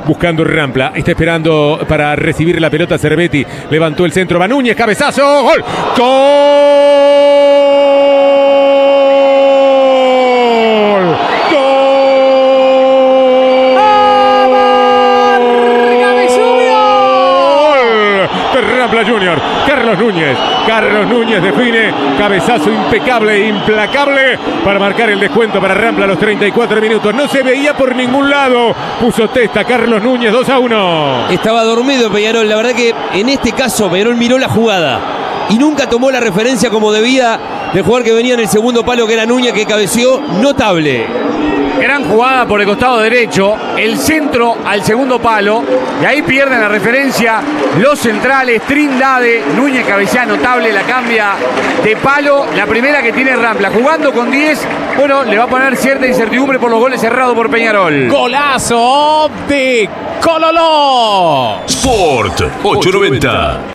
buscando Rampla. Está esperando para recibir la pelota Cervetti. Levantó el centro. Va Núñez, cabezazo. ¡Gol! ¡Gol! Rampla Junior, Carlos Núñez define, cabezazo impecable e implacable para marcar el descuento para Rampla a los 34 minutos. No se veía por ningún lado, puso testa Carlos Núñez, 2-1. Estaba dormido Peñarol, la verdad que en este caso Peñarol miró la jugada y nunca tomó la referencia como debía del jugador que venía en el segundo palo, que era Núñez, que cabeció notable. Gran jugada por el costado derecho, el centro al segundo palo, y ahí pierden la referencia los centrales. Trindade, Núñez cabecea notable, la cambia de palo, la primera que tiene Rampla, jugando con 10, bueno, le va a poner cierta incertidumbre por los goles cerrados por Peñarol. Golazo de Cololó. Sport 890.